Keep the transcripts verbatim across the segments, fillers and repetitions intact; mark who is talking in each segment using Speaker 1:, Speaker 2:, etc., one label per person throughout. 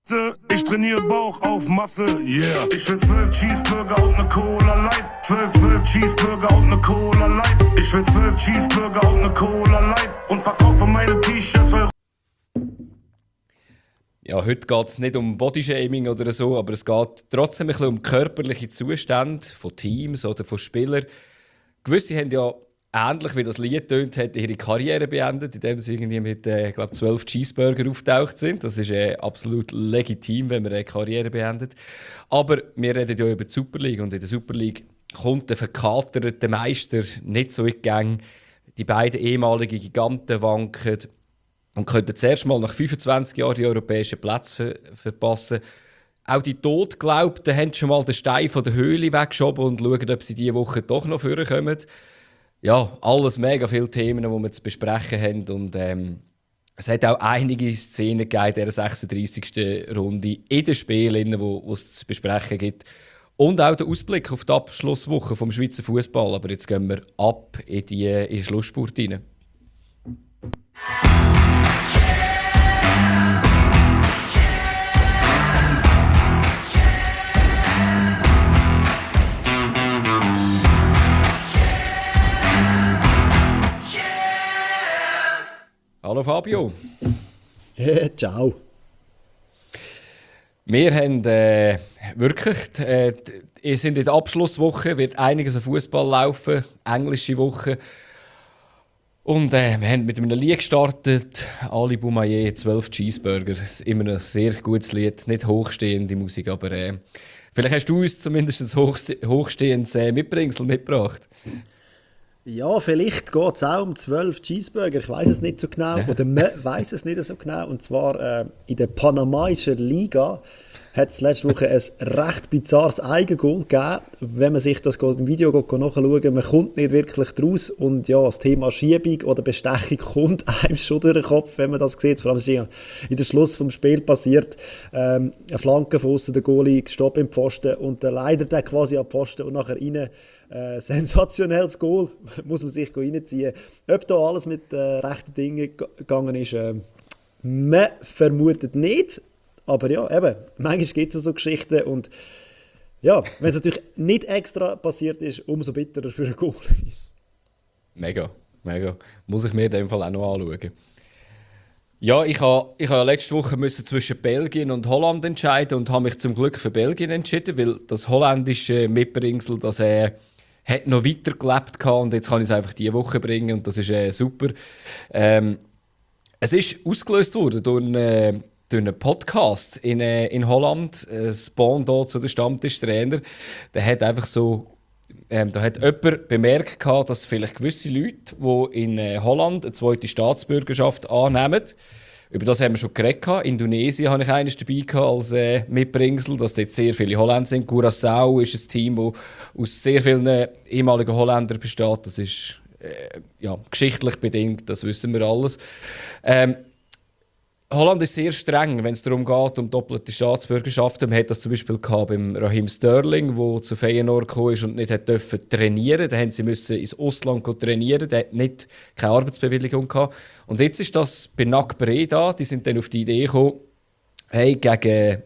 Speaker 1: Ich trainiere Bauch auf Masse, yeah. Ich will zwölf Cheeseburger und ne Cola Light. Zwölf, zwölf Cheeseburger und ne Cola Light. Ich will zwölf Cheeseburger und ne Cola Light. Und verkaufe meine T-Shirts.
Speaker 2: Ja, heute geht es nicht um Bodyshaming oder so, aber es geht trotzdem ein bisschen um körperliche Zustände von Teams oder von Spielern. Gewisse haben ja, ähnlich wie das Lied tönt, hat ihre Karriere beendet, indem sie irgendwie mit äh, glaub, zwölf Cheeseburger auftaucht sind. Das ist äh, absolut legitim, wenn man eine Karriere beendet. Aber wir reden ja über die Super League und in der Super League kommt der verkaterte Meister nicht so in die Gänge. Die beiden ehemaligen Giganten wanken und könnten zuerst mal nach fünfundzwanzig Jahren die europäischen Plätze ver- verpassen. Auch die Todglaubten haben schon mal den Stein von der Höhle weggeschoben und schauen, ob sie diese Woche doch noch vorkommen. Ja, alles mega viele Themen, die wir zu besprechen haben. Und ähm, es hat auch einige Szenen gegeben in dieser sechsunddreissigsten Runde in den Spielen, wo es zu besprechen gibt. Und auch der Ausblick auf die Abschlusswoche vom Schweizer Fußball. Aber jetzt gehen wir ab in die, in die Schlussspurt rein. Hallo Fabio.
Speaker 3: Hey, ciao.
Speaker 2: Wir haben äh, wirklich, äh, wir sind in der Abschlusswoche, wird einiges an Fußball laufen, englische Woche. Und äh, wir haben mit einem Lied gestartet, Ali Boumaier, zwölf Cheeseburger. Das ist immer ein sehr gutes Lied, nicht hochstehende Musik, aber äh, vielleicht hast du uns zumindest ein hochste- hochstehendes äh, Mitbringsel mitgebracht.
Speaker 3: Ja, vielleicht geht es auch um zwölf Cheeseburger, ich weiß es nicht so genau,
Speaker 2: Ja.
Speaker 3: oder man weiß es nicht so genau. Und zwar äh, in der panamaischen Liga hat es letzte Woche ein recht bizarres Eigengoal gegeben. Wenn man sich das im Video nachschaut, man kommt nicht wirklich draus. Und ja, das Thema Schiebung oder Bestechung kommt einem schon durch den Kopf, wenn man das sieht. Vor allem ist ja in der Schluss des Spiels passiert. Ähm, eine Flanke von aussen, der Goalie gestoppt im Pfosten und der leider dann quasi am Pfosten und nachher rein. Äh, sensationelles Goal, muss man sich reinziehen. Ob da alles mit äh, rechten Dingen g- gegangen ist, äh, man vermutet nicht. Aber ja, eben, manchmal gibt es so Geschichten. Und ja, wenn es natürlich nicht extra passiert ist, umso bitterer für ein Goal.
Speaker 2: Mega, mega. Muss ich mir in dem Fall auch noch anschauen. Ja, ich habe ich ha letzte Woche müssen zwischen Belgien und Holland entscheiden und habe mich zum Glück für Belgien entschieden, weil das holländische Mitbringsel, das äh, hat noch weitergelebt und jetzt kann ich es einfach diese Woche bringen und das ist äh, super. Ähm, es ist ausgelöst worden durch einen, äh, durch einen Podcast in, äh, in Holland, ein Pendant zu den Stammtischtrainer. Der hat einfach so, ähm, da hat jemand bemerkt, gehabt, dass vielleicht gewisse Leute, die in äh, Holland eine zweite Staatsbürgerschaft annehmen, über das haben wir schon geredet. Indonesien hatte ich eines dabei als äh, Mitbringsel, dass dort sehr viele Holländer sind. Curaçao ist ein Team, das aus sehr vielen ehemaligen Holländern besteht. Das ist äh, ja, geschichtlich bedingt, das wissen wir alles. Ähm, Holland ist sehr streng, wenn es darum geht, um doppelte Staatsbürgerschaften. Man hat das zum Beispiel gehabt beim Raheem Sterling, der zu Feyenoord gekommen ist und nicht hat dürfen trainieren. Da haben sie müssen ins Ausland trainieren. Der hat nicht keine Arbeitsbewilligung gehabt. Und jetzt ist das bei N A C Breda. Die sind dann auf die Idee gekommen, hey, gegen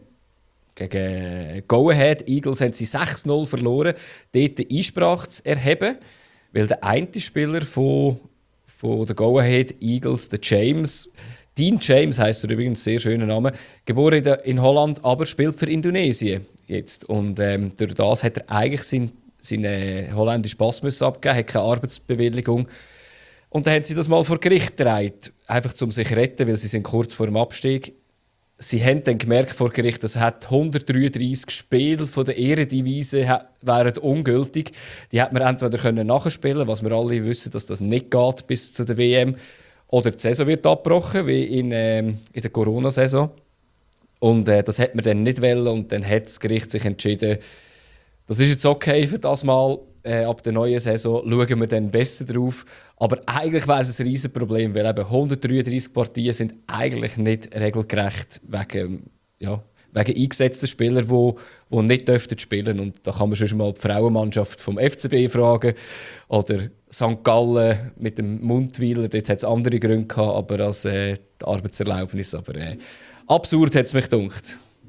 Speaker 2: gegen Go Ahead Eagles haben sie sechs null verloren, dort die Einsprache zu erheben, weil der eine Spieler von, von der Go Ahead Eagles, der James, Dean James heisst er übrigens, sehr schöner Name, geboren in, der, in Holland, aber spielt für Indonesien jetzt. Und ähm, durch das hat er eigentlich seinen seine holländischen Pass müssen abgeben, hat keine Arbeitsbewilligung. Und dann haben sie das mal vor Gericht getragen, einfach um sich zu retten, weil sie sind kurz vor dem Abstieg. Sie haben dann gemerkt vor Gericht, dass hat hundertdreiunddreissig Spiele von der Eredivisie wären ungültig. Die hätte man entweder können nachspielen, was wir alle wissen, dass das nicht geht bis zu der W M. Oder die Saison wird abgebrochen, wie in, ähm, in der Corona-Saison. Und äh, das hat man dann nicht wollen und dann hat das Gericht sich entschieden, das ist jetzt okay für das Mal. Äh, ab der neuen Saison schauen wir dann besser drauf. Aber eigentlich wäre es ein riesen Problem, weil eben hundertdreiunddreissig Partien sind eigentlich nicht regelgerecht wegen, ja, wegen eingesetzten Spielern, die, die nicht dürften spielen. Und da kann man schon mal die Frauenmannschaft vom F C B fragen. Oder Sankt Gallen mit dem Mundwiler, dort hat es andere Gründe gehabt, aber als äh, die Arbeitserlaubnis. Aber äh, absurd hat es mich gedacht.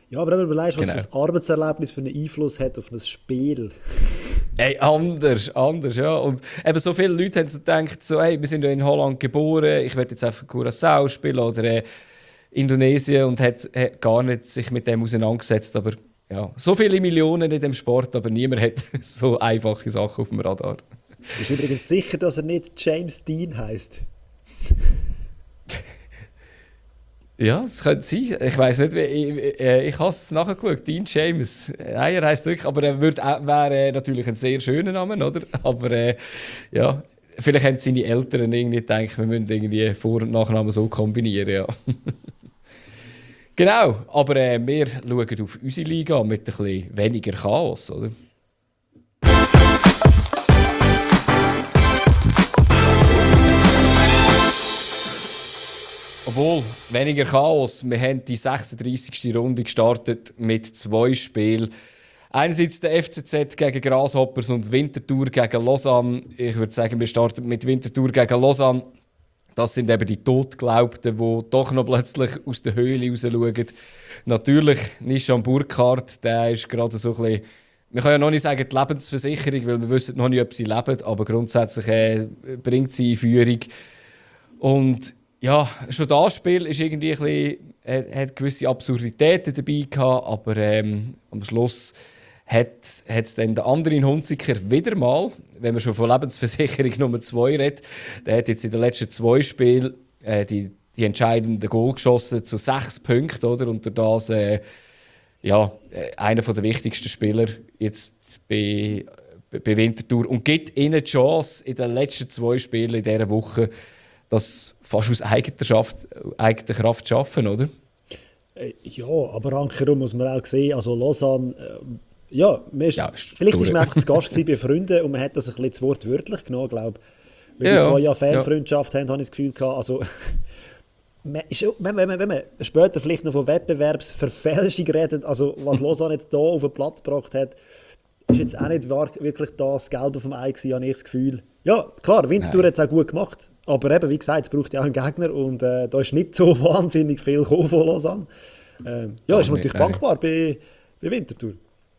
Speaker 3: Ja, aber wenn du überlegst, was
Speaker 2: Genau.
Speaker 3: das Arbeitserlebnis für einen Einfluss hat auf ein Spiel.
Speaker 2: Ey, anders, anders, ja. Und eben so viele Leute haben so gedacht, so, hey, wir sind ja in Holland geboren, ich werde jetzt einfach Curaçao spielen oder äh, Indonesien und hat, hat gar nicht sich mit dem auseinandergesetzt. Aber ja, so viele Millionen in dem Sport, aber niemand hat so einfache Sachen auf dem Radar.
Speaker 3: Bist du übrigens sicher, dass er nicht James Dean heisst?
Speaker 2: Ja, es könnte sein. Ich weiss nicht, wie, ich, äh, ich habe es nachgeschaut. Dean James. Nein, er heisst wirklich, aber er würd, äh, wäre äh, natürlich ein sehr schöner Name, oder? Aber äh, ja, vielleicht haben seine Eltern irgendwie gedacht, wir müssen irgendwie Vor- und Nachnamen so kombinieren, ja. Genau, aber äh, wir schauen auf unsere Liga mit ein bisschen weniger Chaos, oder? Obwohl, weniger Chaos. Wir haben die sechsunddreissigste Runde gestartet mit zwei Spielen. Einerseits der F C Z gegen Grasshoppers und Winterthur gegen Lausanne. Ich würde sagen, wir starten mit Winterthur gegen Lausanne. Das sind eben die Totglaubten, die doch noch plötzlich aus der Höhle raus schauen. Natürlich Nishan Burkhardt, der ist gerade so ein bisschen, wir können ja noch nicht sagen die Lebensversicherung, weil wir wissen noch nicht, ob sie leben, aber grundsätzlich äh, bringt sie in Führung. Und ja, schon das Spiel ist irgendwie ein bisschen, hat, hat gewisse Absurditäten dabei gehabt, aber ähm, am Schluss hat es dann der andere Hunziker wieder mal, wenn man schon von Lebensversicherung Nummer zwei redet, der hat jetzt in den letzten zwei Spielen äh, die, die entscheidenden Goal geschossen zu sechs Punkten, oder? Und durch das äh, ja, äh, einer der wichtigsten Spieler jetzt bei, bei Winterthur und gibt ihnen die Chance in den letzten zwei Spielen in dieser Woche, das fast aus eigener, Schaft, eigener Kraft zu schaffen, oder?
Speaker 3: Äh, Ja, aber ankerum muss man auch sehen, also Lausanne, äh, ja, man ist,
Speaker 2: Ja, ist
Speaker 3: vielleicht
Speaker 2: durch.
Speaker 3: ist man einfach zu Gast gewesen bei Freunden und man hat das ein bisschen zu wortwörtlich genommen, glaube ich. Weil
Speaker 2: Ja,
Speaker 3: die zwei Jahre
Speaker 2: ja.
Speaker 3: Fanfreundschaft haben, habe ich das Gefühl gehabt, also man ist, wenn, wenn, wenn man später vielleicht noch von Wettbewerbsverfälschung redet, also was Lausanne jetzt hier auf den Platz gebracht hat, ist jetzt auch nicht wahr- wirklich das Gelbe vom Ei gewesen, habe ich das Gefühl. Ja, klar, Winterthur
Speaker 2: Nein.
Speaker 3: hat es auch gut gemacht, aber eben, wie gesagt, es braucht ja auch einen Gegner und äh, da ist nicht so wahnsinnig viel gekommen von Lausanne. Ähm, ja,
Speaker 2: Gar
Speaker 3: ist
Speaker 2: nicht,
Speaker 3: natürlich
Speaker 2: nein.
Speaker 3: dankbar bei, bei Winterthur.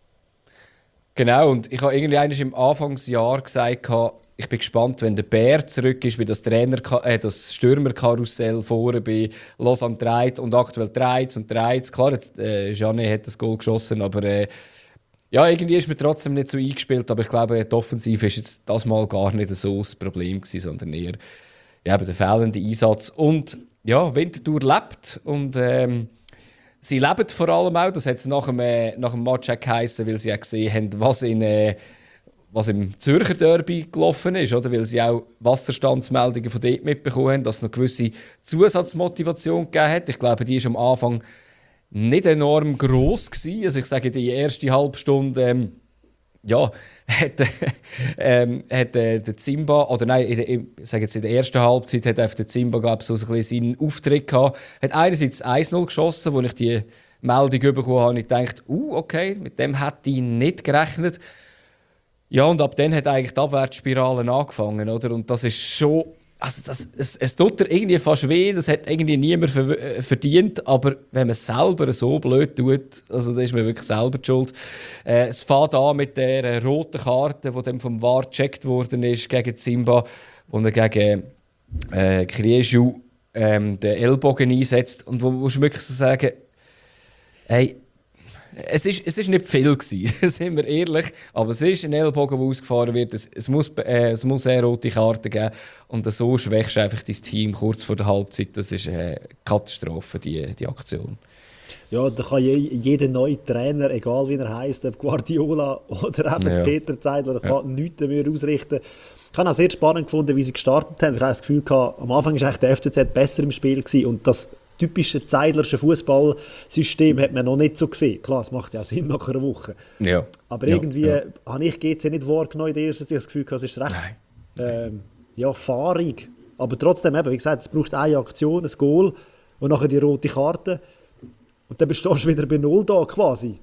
Speaker 2: Genau, und ich habe irgendwie eines im Anfangsjahr gesagt, ich bin gespannt, wenn der Bär zurück ist, wie das Trainer, äh, das Stürmerkarussell vorne bei Lausanne dreht und aktuell dreht und dreht. Klar, jetzt, äh, Jeanne hat das Goal geschossen, aber äh, ja, irgendwie ist mir trotzdem nicht so eingespielt. Aber ich glaube, die Offensive ist jetzt das Mal gar nicht so das Problem gewesen, sondern eher ja, eben der fehlende Einsatz. Und ja, Winterthur lebt und ähm, sie leben vor allem auch, das hat es nach dem, äh, nach dem Match auch geheissen, weil sie auch gesehen haben, was, in, äh, was im Zürcher Derby gelaufen ist, oder? Weil sie auch Wasserstandsmeldungen von dort mitbekommen haben, dass es noch gewisse Zusatzmotivation gegeben hat. Ich glaube, die war am Anfang nicht enorm gross gewesen. Also ich sage, die erste halbe Stunde ähm, ja, hat, ähm, hat äh, der Zimba, oder nein, in der, ich sage jetzt in der ersten Halbzeit hat einfach der Zimba, glaube ich, so ein bisschen seinen Auftritt gehabt. Hat einerseits eins null geschossen, wo ich die Meldung bekommen habe und ich dachte, uh, okay, mit dem hätte ich nicht gerechnet. Ja, und ab dann hat eigentlich die Abwärtsspirale angefangen, oder? Und das ist schon, also das, es, es tut dir irgendwie fast weh, das hat irgendwie niemand ver- äh, verdient, aber wenn man es selber so blöd tut, also da ist man wirklich selber die schuld. Äh, es fängt an mit der äh, roten Karte, die dann vom V A R gecheckt worden ist gegen Zimba, wo er gegen äh, Krieschu ähm, den Ellbogen einsetzt und wo musst du wirklich so sagen, hey, es ist, es ist nicht viel gewesen, sind wir ehrlich, aber es ist ein Ellbogen, der ausgefahren wird, es, es, muss, äh, es muss eine rote Karte geben und so schwächst du einfach dein Team kurz vor der Halbzeit, das ist eine Katastrophe, die, die Aktion.
Speaker 3: Ja, da kann je, jeder neue Trainer, egal wie er heisst, ob Guardiola oder eben
Speaker 2: Ja.
Speaker 3: Peter Zeidler, kann ja. nichts mehr ausrichten. Ich habe auch sehr spannend gefunden, wie sie gestartet haben. Ich habe das Gefühl gehabt, am Anfang war der F C Z besser im Spiel gewesen und das typische Zeidlersche Fußballsystem hat man noch nicht so gesehen. Klar, es macht ja auch Sinn nach einer Woche.
Speaker 2: Ja.
Speaker 3: Aber
Speaker 2: ja.
Speaker 3: irgendwie
Speaker 2: ja.
Speaker 3: habe ich G C nicht wahrgenommen in der ersten Zeit. Ich habe das Gefühl gehabt, es ist recht ähm, ja, fahrig. Aber trotzdem, eben, wie gesagt, es braucht eine Aktion, ein Goal und nachher die rote Karte. Und dann bestehst du wieder bei Null da quasi.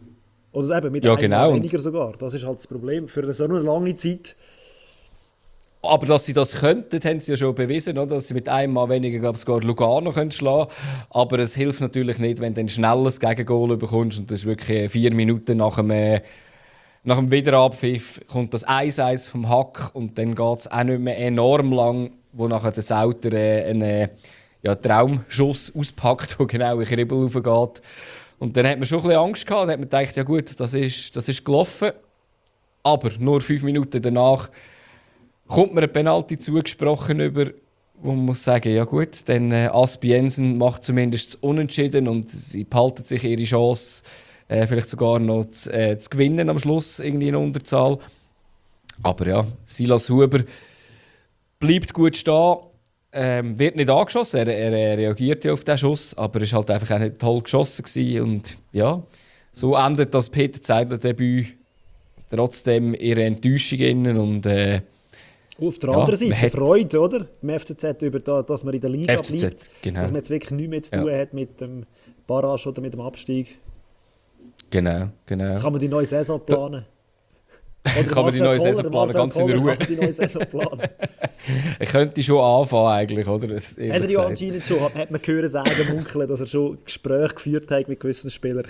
Speaker 3: Oder eben mit
Speaker 2: Ja,
Speaker 3: einem
Speaker 2: genau.
Speaker 3: weniger sogar. Das ist halt das Problem. Für so eine lange Zeit.
Speaker 2: Aber dass sie das könnten, haben sie ja schon bewiesen, oder? Dass sie mit einem Mal weniger, glaube ich, sogar Lugano können schlagen können. Aber es hilft natürlich nicht, wenn du ein schnelles Gegengol bekommst. Und das ist wirklich vier Minuten nach dem, äh, nach dem Wiederabpfiff kommt das eins eins vom Hack. Und dann geht es auch nicht mehr enorm lang, wo nachher der Sauter äh, einen äh, ja, Traumschuss auspackt, der genau in den Kribbel raufgeht. Und dann hat man schon ein bisschen Angst gehabt. Dann hat man gedacht, ja gut, das ist, das ist gelaufen. Aber nur fünf Minuten danach kommt mir ein Penalty zugesprochen über, wo man muss sagen, ja gut, dann äh, Aspi Jensen macht zumindest das Unentschieden und sie behalten sich ihre Chance, äh, vielleicht sogar noch zu, äh, zu gewinnen am Schluss, irgendwie in Unterzahl. Aber ja, Silas Huber bleibt gut stehen, ähm, wird nicht angeschossen, er, er, er reagiert ja auf diesen Schuss, aber es war halt einfach auch nicht toll geschossen gewesen. Und ja, so endet das Peter Zeidler-Debüt trotzdem ihre Enttäuschung innen und äh,
Speaker 3: auf der
Speaker 2: ja,
Speaker 3: anderen Seite
Speaker 2: hat
Speaker 3: Freude, oder? Im F C Z über da, dass man in der Liga
Speaker 2: F C Z,
Speaker 3: bleibt.
Speaker 2: genau.
Speaker 3: Dass man jetzt wirklich nichts mehr zu tun
Speaker 2: Ja.
Speaker 3: hat mit dem Barrage oder mit dem Abstieg.
Speaker 2: Genau, genau.
Speaker 3: Jetzt kann man die neue Saison planen. Oder
Speaker 2: Kann man die neue
Speaker 3: Marcel
Speaker 2: Saison
Speaker 3: Koller,
Speaker 2: planen, ganz in
Speaker 3: Marcel
Speaker 2: Ruhe.
Speaker 3: Koller kann die neue Saison planen.
Speaker 2: Ich könnte schon anfangen eigentlich, oder? Das- ehrlich
Speaker 3: Hat er ja
Speaker 2: gesagt.
Speaker 3: anscheinend schon, hat hat man gehört sagen, munkeln, dass er schon Gespräche geführt hat mit gewissen Spielern.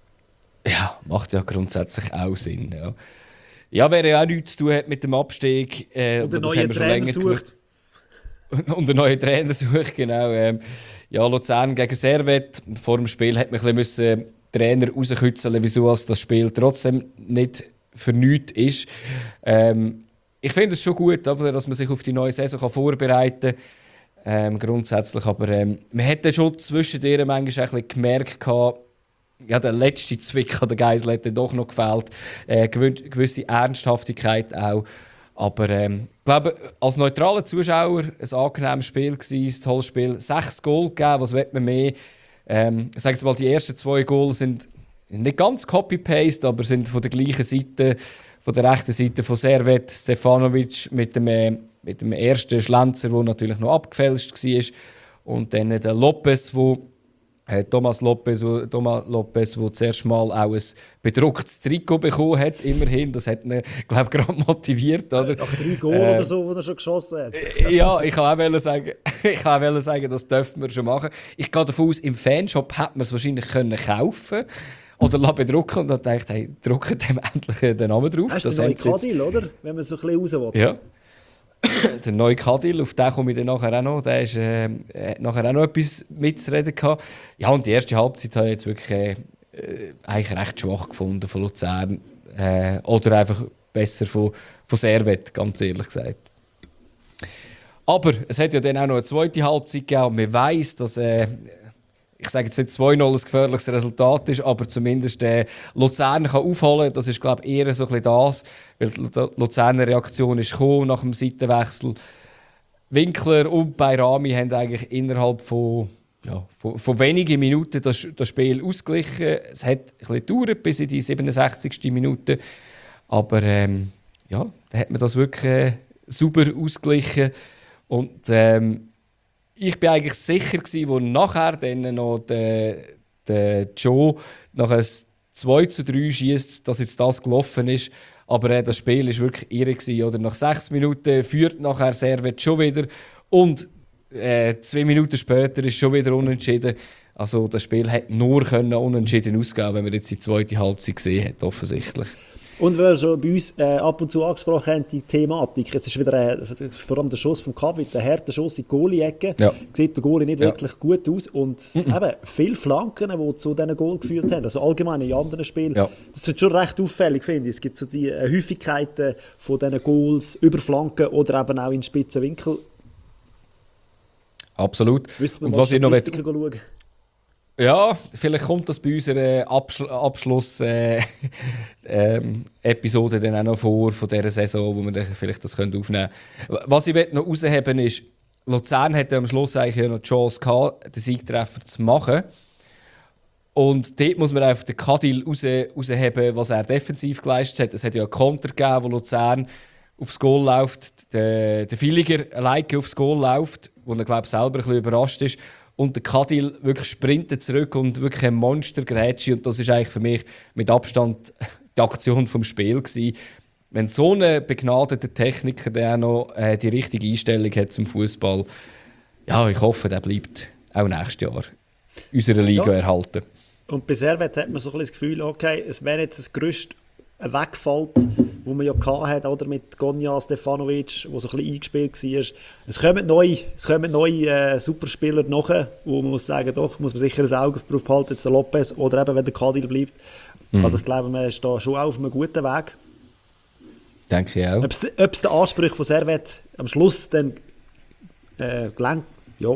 Speaker 2: Ja, macht ja grundsätzlich auch Sinn. Ja, ja wer ja auch nichts zu tun hat mit dem Abstieg, äh,
Speaker 3: Und
Speaker 2: aber
Speaker 3: einen
Speaker 2: das
Speaker 3: neuen
Speaker 2: haben wir schon
Speaker 3: Trainer
Speaker 2: länger
Speaker 3: sucht.
Speaker 2: gemacht. Und einen neuen Trainer sucht, genau. Ähm, ja, Luzern gegen Servette. Vor dem Spiel hat man ein bisschen müssen Trainer rauskitzeln, wieso das Spiel trotzdem nicht für nichts ist. Ähm, ich finde es schon gut, aber, dass man sich auf die neue Saison kann vorbereiten kann. Ähm, grundsätzlich, aber ähm, man hätte schon zwischendurch manchmal ein bisschen gemerkt, gehabt, ja, der letzte Zwick an der Geisel hat dann doch noch gefehlt. Äh, gewün- gewisse Ernsthaftigkeit auch. Aber ähm, ich glaube, als neutraler Zuschauer ein angenehmes Spiel gewesen, ein tolles Spiel. Sechs Goal gegeben, was will man mehr? Ähm, ich sage jetzt mal, die ersten zwei Goals sind nicht ganz Copy-Paste, aber sind von der gleichen Seite, von der rechten Seite von Servet, Stefanovic mit dem, äh, mit dem ersten Schlenzer, der natürlich noch abgefälscht war. Und dann der Lopez, wo äh, Thomas Lopez, wo, Thomas Lopez, der zuerst mal auch ein bedrucktes Trikot bekommen hat, immerhin. Das hat ihn, glaube ich, gerade motiviert. Oder?
Speaker 3: Nach drei Goal
Speaker 2: Äh,
Speaker 3: oder so, die er schon geschossen hat.
Speaker 2: Ja, ich kann auch wollen sagen, ich kann auch wollen sagen, das dürfen wir schon machen. Ich gehe davon aus, im Fanshop hätte man es wahrscheinlich können kaufen oder lassen bedrucken und dann dachte ich, hey, drucken dem endlich den Namen drauf.
Speaker 3: Das ist
Speaker 2: Das
Speaker 3: der neue
Speaker 2: haben sie jetzt-
Speaker 3: Kadil, oder? Wenn man so ein bisschen raus will.
Speaker 2: Ja. Der neue Kadil, auf den komme ich dann nachher auch noch. Der ist, äh, äh, hat nachher auch noch etwas mitzureden gehabt. Ja, und die erste Halbzeit habe ich jetzt wirklich äh, äh, eigentlich recht schwach gefunden von Luzern. Äh, oder einfach besser von, von Servet, ganz ehrlich gesagt. Aber es hat ja dann auch noch eine zweite Halbzeit gegeben und man weiss, dass äh, ich sage jetzt nicht zwei null ein gefährliches Resultat ist, aber zumindest äh, Luzern kann aufholen. Das ist, glaube ich, eher so ein bisschen das, weil die Lu- Luzerner Reaktion ist gekommen nach dem Seitenwechsel. Winkler und Bayrami haben eigentlich innerhalb von, ja, von, von wenigen Minuten das, das Spiel ausgeglichen. Es hat ein bisschen gedauert bis in die siebenundsechzigste Minute. Aber ähm, ja, da hat man das wirklich äh, super ausgeglichen. Und ähm, ich war eigentlich sicher, gewesen, wo nachher dann noch der, der Joe nach ein zwei zu drei schießt, dass jetzt das gelaufen ist. Aber äh, das Spiel war wirklich irre gewesen, oder? Nach sechs Minuten führt nachher Servet schon wieder. Und äh, zwei Minuten später ist schon wieder unentschieden. Also das Spiel hätte nur können unentschieden ausgehen, wenn man jetzt die zweite Halbzeit gesehen hat, offensichtlich.
Speaker 3: Und weil wir schon bei uns äh, ab und zu angesprochen haben, die Thematik, jetzt ist wieder äh, vor allem der Schuss von Kabit, der harte Schuss in die Goalie-Ecke,
Speaker 2: Ja.
Speaker 3: sieht der Goalie nicht
Speaker 2: Ja.
Speaker 3: wirklich gut aus und eben viele Flanken, die zu diesen Goal geführt haben, also allgemein in anderen Spielen,
Speaker 2: Ja.
Speaker 3: das wird schon recht auffällig, finde ich. Es gibt so die äh, Häufigkeiten von diesen Goals über Flanken oder eben auch in spitzen Winkel.
Speaker 2: Absolut.
Speaker 3: Müsste man
Speaker 2: Und
Speaker 3: mal
Speaker 2: was ich noch will-
Speaker 3: Statistiken schauen.
Speaker 2: Ja, vielleicht kommt das bei unserer Abschl Abschluss-Episode äh, ähm, Episode dann auch noch vor, von dieser Saison, wo wir dann vielleicht das können aufnehmen können. Was ich noch herausheben ist, Luzern hatte am Schluss eigentlich noch die Chance gehabt, den Siegtreffer zu machen. Und dort muss man einfach den Kadil raus, rausheben, was er defensiv geleistet hat. Es hat ja einen Konter gegeben, wo Luzern aufs Goal läuft, der, der Villiger alleine aufs Goal läuft, wo er, glaube ich, selber ein bisschen überrascht ist. Und der Kadil wirklich sprintet zurück und wirklich ein Monster-Grätschi. Und das ist eigentlich für mich mit Abstand die Aktion vom Spiel gewesen. wenn so ein begnadeter Techniker, der auch noch äh, die richtige Einstellung hat zum Fußball, ja, ich hoffe, der bleibt auch nächstes Jahr unserer Liga ja. erhalten.
Speaker 3: Und bei Servet hat man so ein bisschen das Gefühl, okay, es wäre jetzt das Gerüst wegfällt, wo man ja hatte, oder mit Gonja Stefanovic, der so ein bisschen eingespielt war. Es kommen neue, es kommen neue äh, Superspieler nach, wo man muss sagen, doch, muss man sicher ein Auge drauf behalten, jetzt der Lopez oder eben, wenn der Kadil bleibt. Mhm. Also ich glaube, man ist da schon auf einem guten Weg.
Speaker 2: Denke ich auch.
Speaker 3: Ob es den Ansprüchen von Servet am Schluss dann äh, gelangt, ja.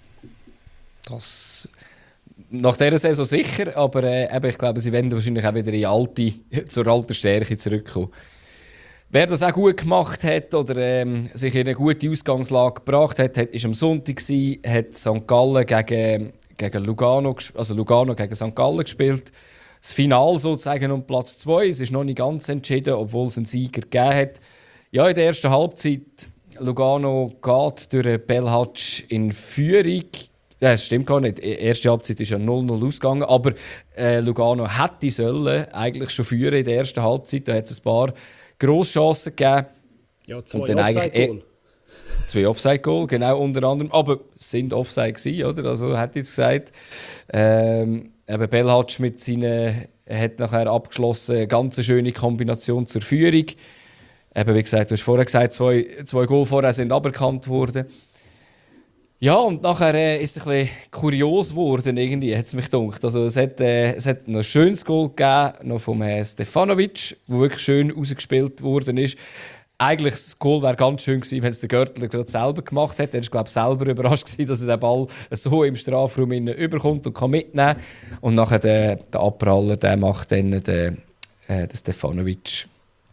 Speaker 2: Das... Nach dieser Saison sicher, aber äh, eben, ich glaube, sie werden wahrscheinlich auch wieder in alte, zur alten Stärke zurückkommen. Wer das auch gut gemacht hat oder ähm, sich in eine gute Ausgangslage gebracht hat, hat ist am Sonntag gewesen, hat Sankt Gallen gegen, gegen Lugano, also Lugano gegen Sankt Gallen gespielt. Das Finale sozusagen um Platz zwei. Es ist noch nicht ganz entschieden, obwohl es einen Sieger gegeben hat. Ja, in der ersten Halbzeit Lugano geht durch den Belhatsch in Führung. Ja, das stimmt gar nicht. Die erste Halbzeit ist ja null null ausgegangen, aber äh, Lugano hätte sollen eigentlich schon führen in der ersten Halbzeit. Da hat es ein paar Grosschancen gegeben.
Speaker 3: Ja, zwei Offside-Goal.
Speaker 2: E- zwei Offside-Goal, genau, unter anderem. Aber es sind Offside gewesen, oder? Also, hat jetzt gesagt. Ähm, eben Belhatsch mit seinen, hat nachher abgeschlossen, eine ganz schöne Kombination zur Führung. Eben, wie gesagt, du hast vorher gesagt, zwei, zwei Goal vorher sind aberkannt worden. Ja, und nachher äh, ist es ein bisschen kurios geworden, irgendwie, hat es mich gedacht. Also, es hat, äh, es hat noch ein schönes Goal gegeben, noch vom äh, Stefanovic, das wirklich schön rausgespielt worden ist. Eigentlich das Goal wäre ganz schön gewesen, wenn es der Görtler gerade selber gemacht hätte. Er war, glaube ich, selber überrascht gewesen, dass er den Ball so im Strafraum überkommt und kann mitnehmen. Und nachher der, der Abpraller, der macht dann den, äh, den Stefanovic.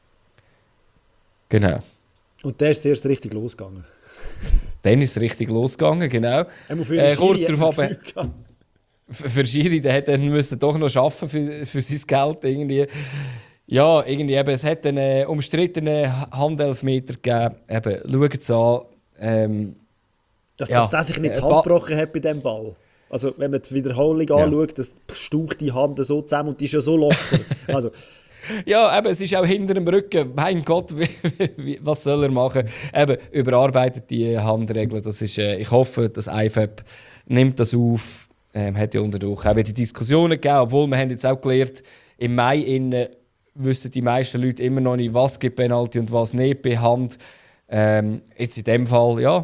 Speaker 2: Genau.
Speaker 3: Und der ist zuerst richtig losgegangen.
Speaker 2: Dann ist es richtig losgegangen, genau. Äh, kurz darauf aber, für Schiri, der hätte dann müssen doch noch arbeiten für, für sein Geld irgendwie. Ja, irgendwie eben, es hat einen umstrittenen Handelfmeter gegeben. Eben, schaut es an. Ähm,
Speaker 3: dass,
Speaker 2: ja,
Speaker 3: dass der sich nicht die
Speaker 2: äh,
Speaker 3: Hand
Speaker 2: ba-
Speaker 3: gebrochen hat bei diesem Ball. Also wenn man die Wiederholung
Speaker 2: Ja.
Speaker 3: anschaut, das staucht die Hand so zusammen und die ist ja so locker. Also,
Speaker 2: Ja, eben, es ist auch hinter dem Rücken. Mein Gott, wie, wie, was soll er machen? Eben, überarbeitet die Handregeln. Das ist, äh, ich hoffe, dass I F A B nimmt das auf. Ähm, hat ja unterdurch auch die Diskussionen gegeben, obwohl wir haben jetzt auch gelernt, im Mai innen wissen die meisten Leute immer noch nicht, was gibt Penalty und was nicht bei Hand. Ähm, jetzt in dem Fall, ja,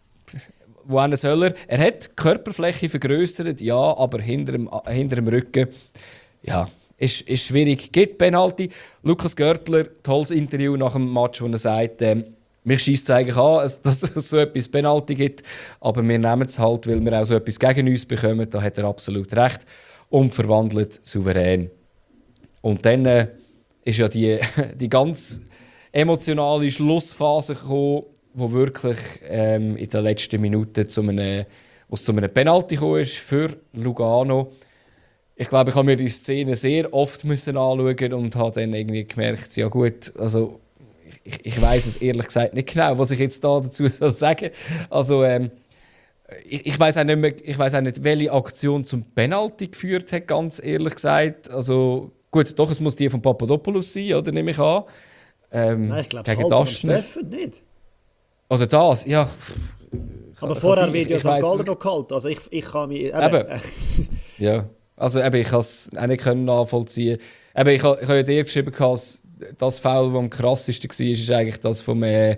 Speaker 2: wohin soll er? Er hat die Körperfläche vergrößert, ja, aber hinter dem, hinter dem Rücken, ja, ist, ist schwierig. Gibt Penalty. Lukas Görtler, tolles Interview nach dem Match, wo er sagt, ähm, mich scheisst es eigentlich an, dass es so etwas Penalty gibt, aber wir nehmen es halt, weil wir auch so etwas gegen uns bekommen. Da hat er absolut recht und verwandelt souverän. Und dann äh, ist ja die, die ganz emotionale Schlussphase gekommen, wo wirklich ähm, in den letzten Minuten zu einem, was zu einem Penalty gekommen ist für Lugano. Ich glaube, ich habe mir die Szene sehr oft müssen anschauen und habe dann irgendwie gemerkt, ja gut, also ich, ich weiß es ehrlich gesagt nicht genau, was ich jetzt da dazu soll sagen. Also ähm, ich, ich weiß auch nicht mehr, ich weiß auch nicht, welche Aktion zum Penalty geführt hat, ganz ehrlich gesagt. Also gut, doch, es muss die von Papadopoulos sein, oder nehme ich an. Ähm,
Speaker 3: nein, ich glaube,
Speaker 2: gegen
Speaker 3: es
Speaker 2: Daschner.
Speaker 3: Steffen nicht.
Speaker 2: Oder das, ja.
Speaker 3: Aber
Speaker 2: Kann
Speaker 3: vorher
Speaker 2: sein,
Speaker 3: wird ja
Speaker 2: ich
Speaker 3: Sankt
Speaker 2: weiss-
Speaker 3: Gallen noch gehalten. Also ich, ich kann mich... Eben,
Speaker 2: Eben.
Speaker 3: äh,
Speaker 2: Ja, also eben, ich kann es auch nicht können nachvollziehen. Eben, ich habe ich ha ja dir geschrieben, dass das Foul, das am krassesten war, ist eigentlich das vom... Äh,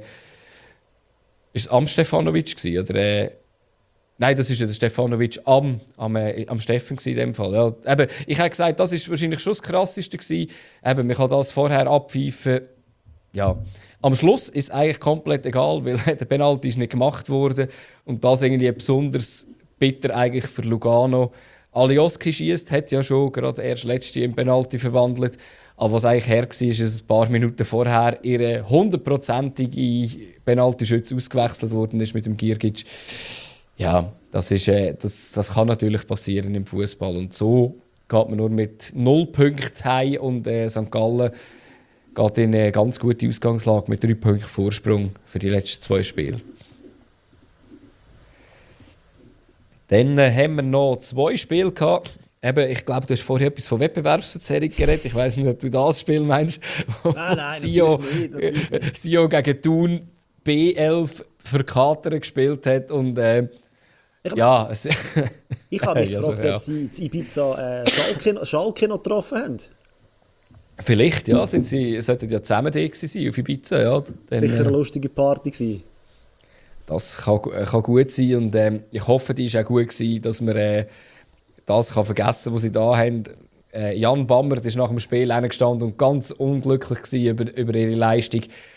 Speaker 2: ist es am Stefanovic gewesen, oder? Äh, nein, das ist ja der Stefanovic am, am, äh, am Steffen gewesen, in dem Fall. Ja, eben, ich habe gesagt, das ist wahrscheinlich schon das krasseste gewesen. Eben, man kann das vorher abpfeifen. Ja, am Schluss ist es eigentlich komplett egal, weil der Penalty ist nicht gemacht wurde und das irgendwie besonders bitter eigentlich für Lugano. Alioski schießt, hat ja schon gerade erst letzte im Penalty verwandelt, aber was eigentlich her war, ist, dass ein paar Minuten vorher ihre hundertprozentige Penaltyschütze ausgewechselt worden ist mit dem Girgic. Ja, das, ist, äh, das, das kann natürlich passieren im Fußball und so geht man nur mit null Punkten heim und äh, Sankt Gallen geht in eine ganz gute Ausgangslage mit drei Punkten Vorsprung für die letzten zwei Spiele. Dann äh, haben wir noch zwei Spiele gehabt. eben, ich glaube, du hast vorher etwas von Wettbewerbsverzerrung geredet. Ich weiß nicht, ob du das Spiel meinst.
Speaker 3: Nein, nein,
Speaker 2: Sio,
Speaker 3: natürlich nicht, natürlich nicht.
Speaker 2: Sio gegen Thun B elf für Kater gespielt hat und äh,
Speaker 3: Ich-
Speaker 2: ja, es,
Speaker 3: Ich habe mich
Speaker 2: Ja, also,
Speaker 3: gefragt,
Speaker 2: ja.
Speaker 3: ob sie in Ibiza äh, Schalke, Schalke noch getroffen haben.
Speaker 2: vielleicht, ja, sind sie sollten ja zusammen da gewesen sein auf Ibiza, ja. Dann,
Speaker 3: Sicher eine
Speaker 2: äh,
Speaker 3: lustige Party gewesen.
Speaker 2: das kann, äh, kann gut sein und ähm, ich hoffe, die war auch gut gewesen, dass man äh, das kann vergessen, was sie da haben. Äh, Jan Bammert ist nach dem Spiel gestanden und ganz unglücklich gewesen über, über ihre Leistung.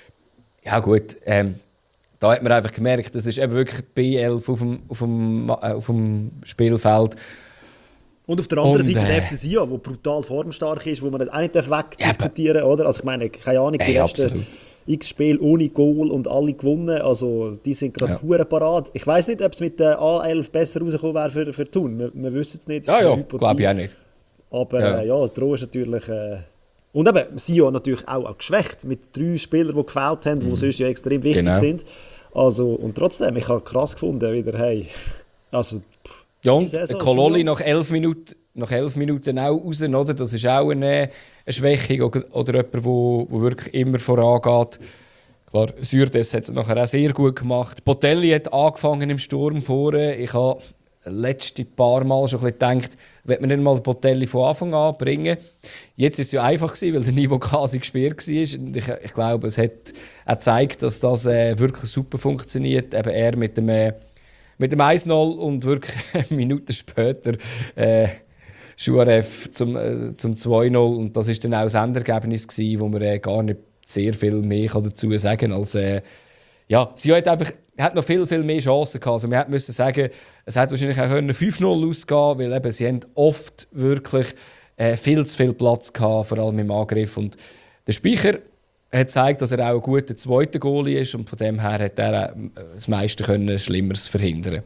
Speaker 2: Ja gut, ähm, da hat man einfach gemerkt, das ist eben wirklich B elf auf dem, auf dem, äh, auf dem Spielfeld.
Speaker 3: Und auf der anderen
Speaker 2: Und,
Speaker 3: Seite
Speaker 2: äh,
Speaker 3: der F C Sion, der brutal formstark ist, wo man auch nicht wegdiskutieren darf, oder? Also ich meine, keine Ahnung, die
Speaker 2: Hey,
Speaker 3: letzten
Speaker 2: absolut.
Speaker 3: x Spiele ohne Goal und alle gewonnen, also die sind gerade
Speaker 2: Ja.
Speaker 3: hure parat. Ich weiß nicht, ob es mit der A elf besser rausgekommen wäre für, für Thun, wir, wir wissen es nicht. das
Speaker 2: Ja,
Speaker 3: ist
Speaker 2: ja,
Speaker 3: eine Hypothese.
Speaker 2: glaube ich auch nicht.
Speaker 3: Aber
Speaker 2: Ja.
Speaker 3: ja, äh, ja das Droh ist natürlich... Äh, und eben, Sion natürlich auch, auch geschwächt, mit drei Spielern, die gefehlt haben, die sonst ja extrem wichtig
Speaker 2: Genau.
Speaker 3: sind. Also, und trotzdem, ich habe krass gefunden, wieder, hey, also...
Speaker 2: Ja, und
Speaker 3: Die Saison
Speaker 2: Kololi
Speaker 3: schon.
Speaker 2: nach elf Minuten, nach elf Minuten auch raus, oder? Das ist auch eine, eine Schwächung oder, oder jemand, wo, wo wirklich immer vorangeht. Klar, Sürdes hat es nachher auch sehr gut gemacht. Botelli hat angefangen im Sturm vorne. Ich habe letzte paar Mal schon ein bisschen gedacht, wird man nicht mal Botelli von Anfang an bringen. Jetzt war es ja einfach gewesen, weil der Niveau quasi gespielt war. Und ich, ich glaube, es hat auch gezeigt, dass das äh, wirklich super funktioniert. Eben er mit dem, äh, mit dem eins null und wirklich Minuten später äh, Schuarev zum, äh, zum zwei null. Und das war dann auch das Endergebnis gewesen, wo man äh, gar nicht sehr viel mehr kann dazu sagen kann als äh, ja, sie hat einfach hat noch viel, viel mehr Chancen gehabt. Also wir hätten müssen sagen, es hätte wahrscheinlich auch können fünf null ausgehen, weil eben, sie haben oft wirklich äh, viel zu viel Platz gehabt, vor allem im Angriff. Und der Speicher hat gezeigt, dass er auch ein guter zweiter Goalie ist und von dem her hat er auch das meiste können Schlimmeres verhindern.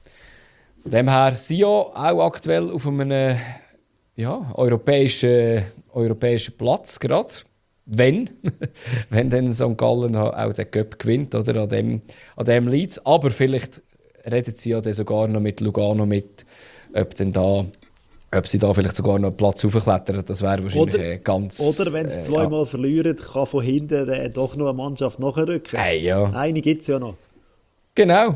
Speaker 2: Von dem her Sion auch aktuell auf einem ja, europäischen, europäischen Platz gerade. Wenn, wenn dann Sankt Gallen auch den Cup gewinnt, oder? An dem, an dem liegt es. Aber vielleicht redet sie ja dann sogar noch mit Lugano mit, ob, denn da, ob sie da vielleicht sogar noch einen Platz hochklettern. Das wäre wahrscheinlich
Speaker 3: Oder-
Speaker 2: äh, ganz...
Speaker 3: Oder wenn sie zweimal
Speaker 2: ja.
Speaker 3: verlieren, kann von hinten äh, doch noch eine Mannschaft nachrücken.
Speaker 2: Hey, ja.
Speaker 3: Eine gibt es ja noch.
Speaker 2: Genau.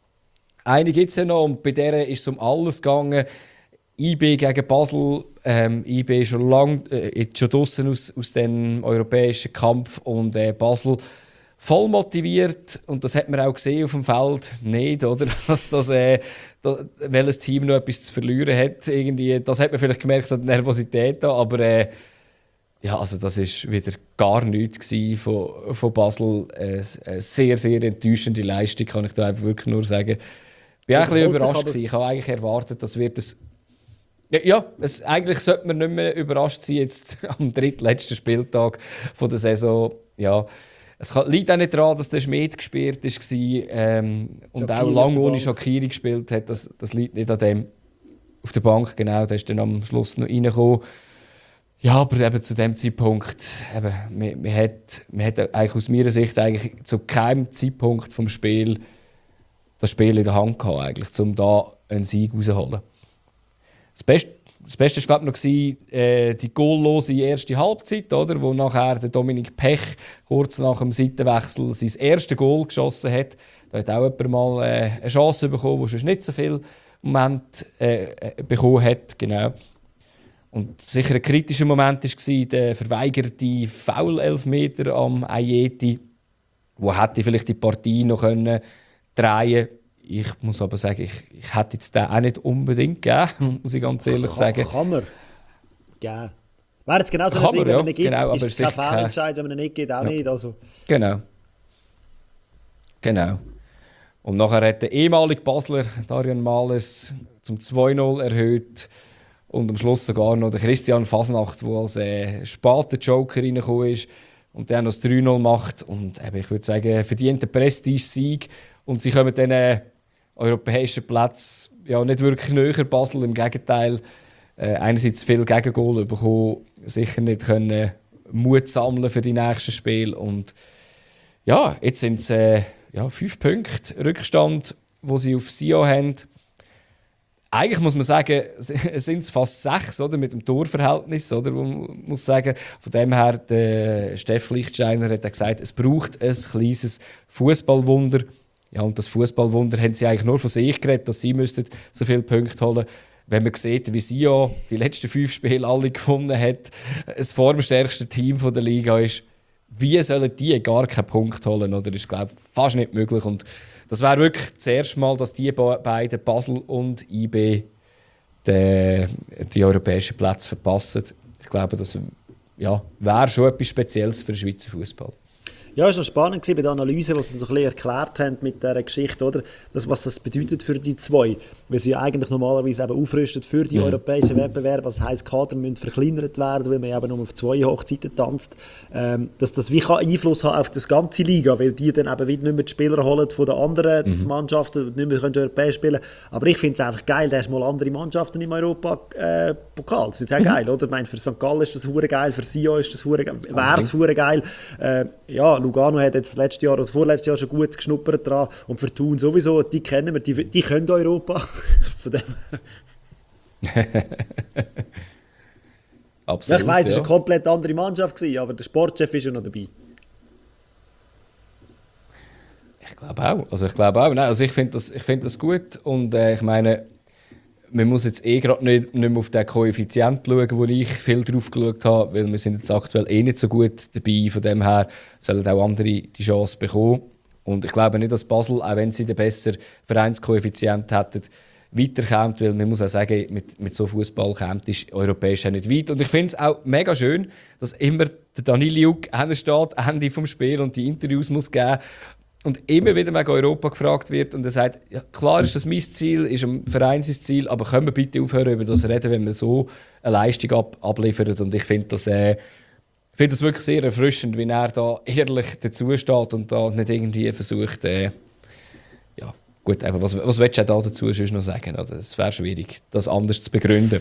Speaker 2: Eine gibt es ja noch und bei der ist es um alles gegangen. I B gegen Basel. Ähm, I B ist schon lange äh, schon draussen aus, aus dem europäischen Kampf und äh, Basel voll motiviert. Und das hat man auch gesehen auf dem Feld. Nicht, oder? Dass das, äh, da, welches Team noch etwas zu verlieren hat. Irgendwie, das hat man vielleicht gemerkt an der Nervosität da, aber äh, ja, also das war wieder gar nichts gewesen von, von Basel. Äh, eine sehr, sehr enttäuschende Leistung, kann ich da einfach wirklich nur sagen. Ich war auch ein bisschen
Speaker 3: Holt sich
Speaker 2: überrascht.
Speaker 3: aber-
Speaker 2: gewesen. Ich habe eigentlich erwartet, dass wird es ja, ja es, eigentlich sollte man nicht mehr überrascht sein, jetzt am drittletzten Spieltag von der Saison. Ja, es kann- liegt auch nicht daran, dass der Schmied gespielt war ähm, und
Speaker 3: Shaqiri
Speaker 2: auch
Speaker 3: auf
Speaker 2: lange
Speaker 3: der
Speaker 2: ohne
Speaker 3: Bank.
Speaker 2: Shaqiri gespielt hat. Das, das liegt nicht an dem. Auf der Bank, genau, der ist dann am Schluss noch reingekommen. Ja, aber eben zu dem Zeitpunkt, eben, man, man, hat, man hat eigentlich aus meiner Sicht eigentlich zu keinem Zeitpunkt vom Spiel das Spiel in der Hand gehabt, eigentlich, um da einen Sieg rauszuholen. Das Beste, das Beste war, glaube ich, noch gewesen, äh, die goallose erste Halbzeit, oder, wo nachher der Dominik Pech kurz nach dem Seitenwechsel sein erstes Goal geschossen hat. Da hat auch jemand mal äh, eine Chance bekommen, die schon nicht so viel Moment äh, äh, bekommen hat. Genau. Und sicher ein kritischer Moment war der verweigerte Foul-Elfmeter am Ayeti, wo hätte vielleicht die Partie noch können drehen. Ich muss aber sagen, ich, ich hätte jetzt den auch nicht unbedingt gegeben, muss ich ganz ehrlich sagen.
Speaker 3: Kann, kann man. Geben. Wäre jetzt genauso
Speaker 2: Kann
Speaker 3: ein Ding,
Speaker 2: man,
Speaker 3: wenn
Speaker 2: ja,
Speaker 3: man nicht gibt,
Speaker 2: genau, aber
Speaker 3: ist es
Speaker 2: sicher
Speaker 3: kein
Speaker 2: kein-
Speaker 3: Fehlentscheid, wenn man ihn nicht gibt, auch
Speaker 2: Ja.
Speaker 3: nicht. Also,
Speaker 2: Genau. Genau. Und nachher hat der ehemalige Basler Darian Males zum zwei null erhöht. Und am Schluss sogar noch der Christian Fasnacht, der als äh, später Joker reingekommen ist und der noch das drei null macht. Und eben, ich würde sagen, verdienter Prestige-Sieg. Und sie kommen dann äh, europäischen Platz ja, nicht wirklich näher Basel, im Gegenteil. Äh, einerseits viel Gegengol bekommen, sicher nicht können Mut sammeln für die nächsten Spiele. Und ja, jetzt sind es äh, ja, fünf Punkte Rückstand, wo sie auf Sion haben. eigentlich muss man sagen, es sind fast sechs, oder, mit dem Torverhältnis, oder, wo man muss sagen. Von dem her, der Steff Lichtsteiner hat gesagt, es braucht ein kleines Fußballwunder. Ja, und das Fußballwunder haben sie eigentlich nur von sich geredet, dass sie müssten so viele Punkte holen. Wenn man sieht, wie sie ja die letzten fünf Spiele alle gewonnen hat, das formstärkste Team der Liga ist, wie sollen die gar keinen Punkt holen? Oder? Das ist, glaube ich, fast nicht möglich. Und das wäre wirklich das erste Mal, dass die beiden, Basel und I B, die, die europäischen Plätze verpassen. Ich glaube, das ja, wäre schon etwas Spezielles für den Schweizer Fußball.
Speaker 3: Ja, es war spannend bei der Analyse, was sie so ein bisschen erklärt haben mit dieser Geschichte, oder? Das, was das bedeutet für die zwei. Weil sie ja eigentlich normalerweise eben aufrüsten für die mhm. europäischen Wettbewerbe. Was heisst, Kader müssen verkleinert werden, weil man eben nur auf zwei Hochzeiten tanzt. Ähm, dass das wie kann Einfluss haben auf das ganze Liga, weil die dann eben nicht mehr die Spieler holen von den anderen mhm. Mannschaften und nicht mehr europäisch spielen. Aber ich finde es einfach geil, da hast du mal andere Mannschaften im Europa-Pokal. Äh, das finde ich auch geil, oder? Ich meine, für Sankt Gallen ist das hure geil, für Sion ist das hure geil, wäre es hure geil. Äh, ja, Lugano hat jetzt letztes Jahr oder vorletztes Jahr schon gut geschnuppert dran und für Thun sowieso, die kennen wir, die, die können Europa. Von dem
Speaker 2: Absolut,
Speaker 3: ich weiss, es
Speaker 2: ja.
Speaker 3: war eine komplett andere Mannschaft, aber der Sportchef ist ja noch dabei.
Speaker 2: Ich glaube auch. Also ich glaube auch. Nein, also ich finde das, ich find das gut und äh, ich meine, man muss jetzt eh gerade nicht, nicht mehr auf den Koeffizient schauen, wo ich viel drauf geschaut habe, weil wir sind jetzt aktuell eh nicht so gut dabei. Von dem her sollen auch andere die Chance bekommen. Und ich glaube nicht, dass Basel, auch wenn sie den besseren Vereinskoeffizient hätten, weiterkommt, weil man muss auch sagen, mit, mit so Fußball kommt ist europäisch auch nicht weit. Und ich finde es auch mega schön, dass immer der Daniliuk steht, Ende des Spiels und die Interviews muss geben und immer wieder wegen Europa gefragt wird und er sagt, ja, klar ist das mein Ziel, ist ein Verein sein Ziel, aber können wir bitte aufhören über das reden, wenn wir so eine Leistung ab, abliefern. Und ich finde das, äh, find das wirklich sehr erfrischend, wie er da ehrlich dazu steht und da nicht irgendwie versucht, äh, ja, gut, aber was, was willst du da dazu sonst noch sagen? Es wäre schwierig, das anders zu begründen.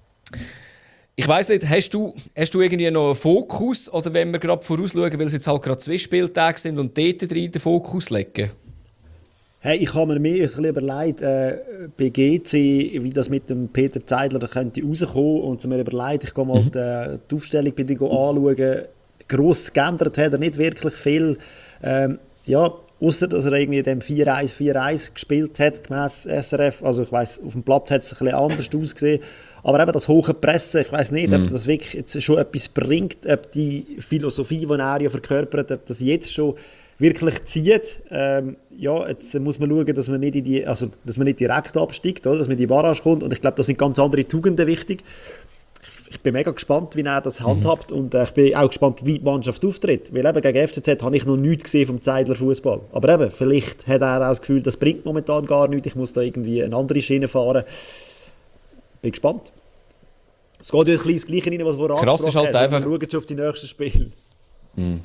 Speaker 2: Ich weiss nicht, hast du, hast du irgendwie noch einen Fokus oder wenn wir gerade vorausschauen, weil es jetzt halt gerade zwei Spieltage sind und dort drin den Fokus legen?
Speaker 3: Hey, ich habe mir mehr ein bisschen überlegt, äh, bei G C, wie das mit dem Peter Zeidler könnte rauskommen und mir überlegt, ich gehe mal mhm. die, die Aufstellung bei dir anschauen. Gross geändert hat er nicht wirklich viel. Ähm, ja, ausser dass er irgendwie dem vier eins vier eins gespielt hat, gemäss S R F. Also ich weiss, auf dem Platz hat es ein bisschen anders ausgesehen. Aber eben das hohe Pressen, ich weiss nicht, mhm. ob das wirklich jetzt schon etwas bringt, ob die Philosophie, die er ja verkörpert, ob das jetzt schon wirklich zieht. Ähm, ja, jetzt muss man schauen, dass man nicht, in die, also, dass man nicht direkt absteigt, oder? Dass man in die Barrage kommt. Und ich glaube, da sind ganz andere Tugenden wichtig. Ich, ich bin mega gespannt, wie er das handhabt. Mhm. Und äh, ich bin auch gespannt, wie die Mannschaft auftritt. Weil eben gegen F C Z habe ich noch nichts gesehen vom Zeidler Fußball. Aber eben, vielleicht hat er auch das Gefühl, das bringt momentan gar nichts. Ich muss da irgendwie eine andere Schiene fahren. Bin gespannt. Es geht ja ein bisschen das Gleiche rein, was vorher
Speaker 2: Krass ist halt einfach...
Speaker 3: Wir schauen schon auf die nächsten Spiele.
Speaker 2: Mhm.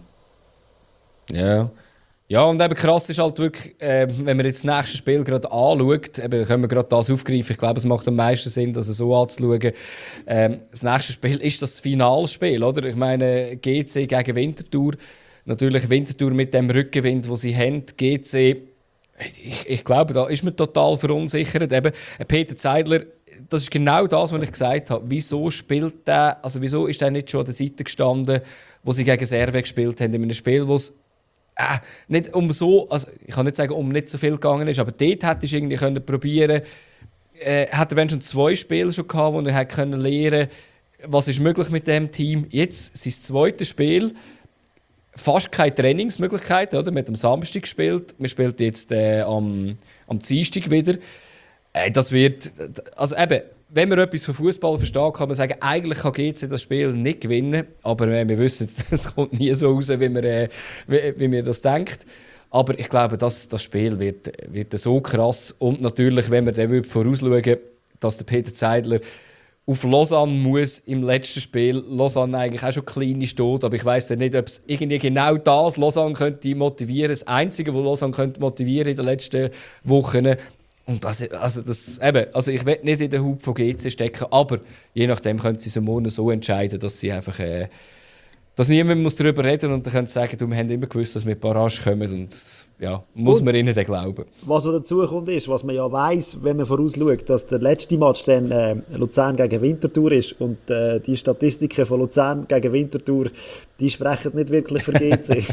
Speaker 2: Ja. Ja, und eben krass ist halt wirklich, äh, wenn man jetzt das nächste Spiel gerade anschaut, eben können wir gerade das aufgreifen, ich glaube, es macht am meisten Sinn, das so anzuschauen. Ähm, das nächste Spiel ist das Finalspiel, oder? Ich meine, G C gegen Winterthur. Natürlich Winterthur mit dem Rückenwind, den sie haben. G C, ich, ich glaube, da ist man total verunsichert. Eben, Peter Zeidler, das ist genau das, was ich gesagt habe. Wieso spielt der, also wieso ist der nicht schon an der Seite gestanden, wo sie gegen Serve gespielt haben, in einem Spiel, wo es äh, nicht um so, also ich kann nicht sagen, um nicht so viel gegangen ist, aber dort hätte ich irgendwie können probieren, äh, hätte er schon zwei Spiele schon gehabt, wo er hätte können lernen, was ist möglich mit dem Team. Jetzt sein zweites Spiel, fast keine Trainingsmöglichkeit, oder? Wir haben am Samstag gespielt, wir spielen jetzt äh, am, am Dienstag wieder. Äh, das wird, also eben, wenn man etwas von Fußball versteht, kann man sagen, eigentlich kann G C das Spiel nicht gewinnen, aber äh, wir wissen, es kommt nie so raus, wie man, äh, wie, wie man das denkt. Aber ich glaube, das, das Spiel wird, wird so krass und natürlich, wenn wir dann vorausschauen, dass der Peter Zeidler auf Lausanne muss im letzten Spiel. Lausanne eigentlich auch schon klein steht, aber ich weiss nicht, ob es irgendwie genau das Lausanne könnte motivieren. Das Einzige, was Lausanne könnte motivieren in den letzten Wochen. Und das, also das, eben, also ich will nicht in den Hut von G C stecken, aber je nachdem können sie sich morgen so entscheiden, dass sie einfach äh, dass niemand muss darüber reden und dann können sie sagen, du, wir haben immer gewusst, dass wir Barrage kommen und ja, muss
Speaker 3: Und
Speaker 2: man ihnen dann glauben.
Speaker 3: Was noch dazu kommt, ist, was man ja weiss, wenn man vorausschaut, dass der letzte Match dann äh, Luzern gegen Winterthur ist und äh, die Statistiken von Luzern gegen Winterthur, die sprechen nicht wirklich für G C.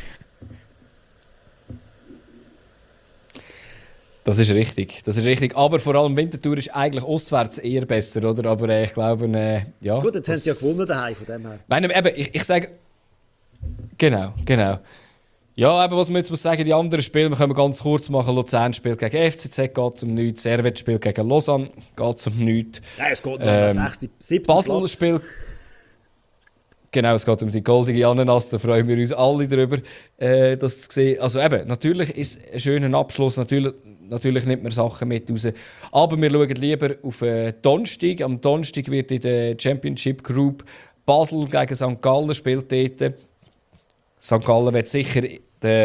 Speaker 2: Das ist richtig, das ist richtig. Aber vor allem Winterthur ist eigentlich auswärts eher besser, oder? Aber äh, ich glaube, äh, ja.
Speaker 3: Gut, jetzt haben sie ja
Speaker 2: das-
Speaker 3: gewonnen daheim, von dem her.
Speaker 2: Meine, eben, ich, ich sage. Genau, genau. Ja, eben, was man jetzt muss sagen, die anderen Spiele, wir können ganz kurz machen. Luzern spielt gegen F C Z, geht es um nichts. Servet spielt gegen Lausanne, geht es um nichts.
Speaker 3: Ja, es geht noch
Speaker 2: Ähm,
Speaker 3: um den sechsten, siebten
Speaker 2: Basel
Speaker 3: Platz.
Speaker 2: spielt. Genau, es geht um die goldige Ananas, da freuen wir uns alle darüber, äh, das zu sehen. Also eben, natürlich ist es ein schöner Abschluss, natürlich, natürlich nimmt man Sachen mit raus. Aber wir schauen lieber auf äh, Donnerstag. Am Donnerstag wird in der Championship Group Basel gegen Sankt Gallen spielt dort. Sankt Gallen wird sicher den,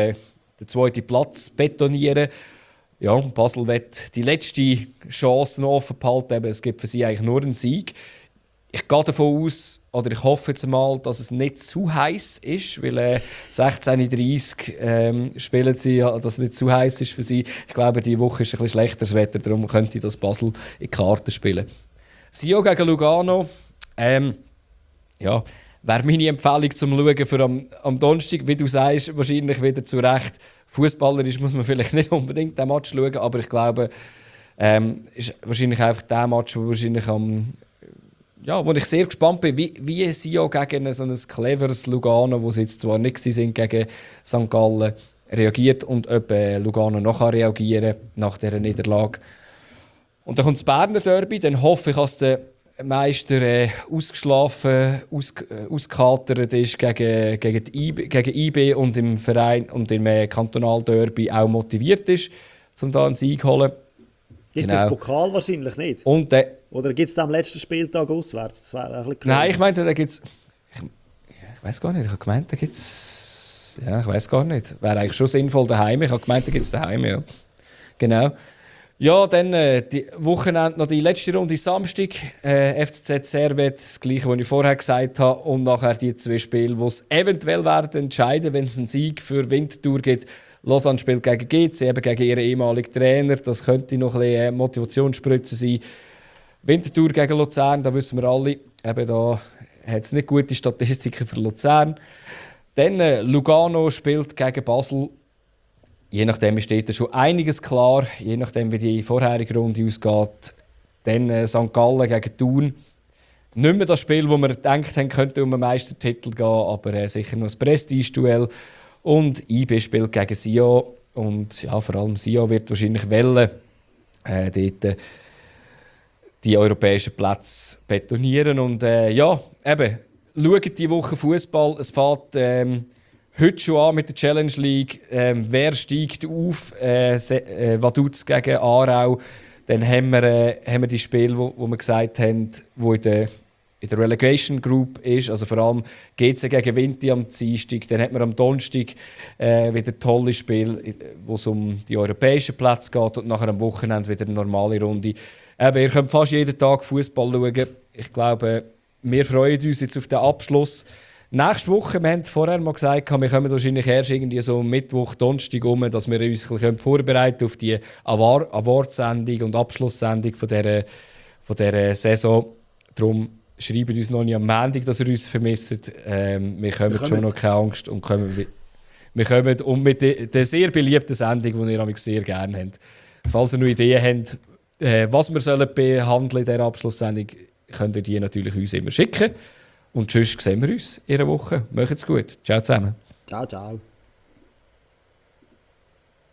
Speaker 2: den zweiten Platz betonieren. Ja, und Basel wird die letzte Chance noch offen behalten. Eben, es gibt für sie eigentlich nur einen Sieg. Ich gehe davon aus, oder ich hoffe jetzt mal, dass es nicht zu heiß ist, weil äh, sechzehn Uhr dreißig ähm, spielen sie, ja, dass es nicht zu heiß ist für sie. Ich glaube, diese Woche ist ein bisschen schlechteres Wetter, darum könnte das Basel in die Karten spielen. Sio gegen Lugano. Ähm, ja, wäre meine Empfehlung zum Schauen für am, am Donnerstag, wie du sagst, wahrscheinlich wieder zu Recht. Fußballerisch muss man vielleicht nicht unbedingt den Match schauen, aber ich glaube, ähm, ist wahrscheinlich einfach der Match, wo wahrscheinlich am ja, wo ich sehr gespannt bin, wie, wie sie ja gegen so ein cleveres Lugano, wo sie jetzt zwar nicht sind gegen Sankt Gallen, reagiert und ob äh, Lugano noch reagieren kann nach dieser Niederlage. Und dann kommt das Berner Derby, dann hoffe ich, dass der Meister äh, ausgeschlafen, aus, äh, ausgekatert ist gegen, gegen, die I B, gegen I B und im Verein und im äh, Kantonalderby auch motiviert ist, um da einen Sieg zu holen.
Speaker 3: Gibt
Speaker 2: Genau.
Speaker 3: den Pokal wahrscheinlich nicht.
Speaker 2: Und der
Speaker 3: Oder gibt es den am letzten Spieltag auswärts? Das wäre ein bisschen
Speaker 2: Nein,
Speaker 3: klar.
Speaker 2: ich meinte, da gibt es. Ich, ich weiß gar nicht. Ich habe gemeint, da gibt es. Ja, ich weiß gar nicht. Wäre eigentlich schon sinnvoll daheim. Ich habe gemeint, da gibt es daheim, ja. Genau. Ja, dann äh, die Wochenende noch die letzte Runde Samstag. Äh, F C Z Servet, das gleiche, was ich vorher gesagt habe. Und nachher die zwei Spiele, die es eventuell werden entscheiden, wenn es einen Sieg für Winterthur gibt. Lausanne spielt gegen G C, eben gegen ihren ehemaligen Trainer. Das könnte noch ein bisschen Motivationsspritze sein. Winterthur gegen Luzern, da wissen wir alle, eben da hat es nicht gute Statistiken für Luzern. Dann äh, Lugano spielt gegen Basel. Je nachdem steht da schon einiges klar, je nachdem wie die vorherige Runde ausgeht. Dann äh, Sankt Gallen gegen Thun. Nicht mehr das Spiel, wo wir gedacht haben, könnte um einen Meistertitel gehen, aber äh, sicher noch ein Prestigeduell. Und I B spielt gegen Sion. Und ja, vor allem Sion wird wahrscheinlich wollen, äh, dort äh, die europäischen Plätze betonieren. Und äh, ja, eben, schaut die Woche Fußball. Es fängt ähm, heute schon an mit der Challenge League. Ähm, wer steigt auf? Äh, äh, Vaduz gegen Aarau. Dann haben wir, äh, haben wir die Spiele, wo, wo wir gesagt haben, wo in der, in der Relegation Group ist. Also vor allem G C gegen Vinti am Dienstag. Dann hat man am Donnerstag äh, wieder tolle Spiele, wo es um die europäischen Plätze geht. Und nachher am Wochenende wieder eine normale Runde. Eben, ihr könnt fast jeden Tag Fußball schauen. Ich glaube, wir freuen uns jetzt auf den Abschluss. Nächste Woche, wir haben vorher mal gesagt, wir kommen wahrscheinlich erst irgendwie so Mittwoch, Donnerstag um, dass wir uns ein bisschen vorbereiten auf die Award-Sendung und Abschlusssendung von dieser, von dieser Saison. Darum schreibt uns noch nicht am Montag, dass ihr uns vermisst. Ähm, wir kommen
Speaker 3: Wir
Speaker 2: schon
Speaker 3: kommen.
Speaker 2: noch, keine Angst. Und kommen, mit- wir kommen und mit der, der sehr beliebten Sendung, die ihr nämlich sehr gerne habt. Falls ihr noch Ideen habt, äh, was wir sollen behandeln in dieser Abschlusssendung, könnt ihr die natürlich uns immer schicken. Und tschüss, sehen wir uns in einer Woche. Macht's gut. Ciao zusammen.
Speaker 3: Ciao, ciao.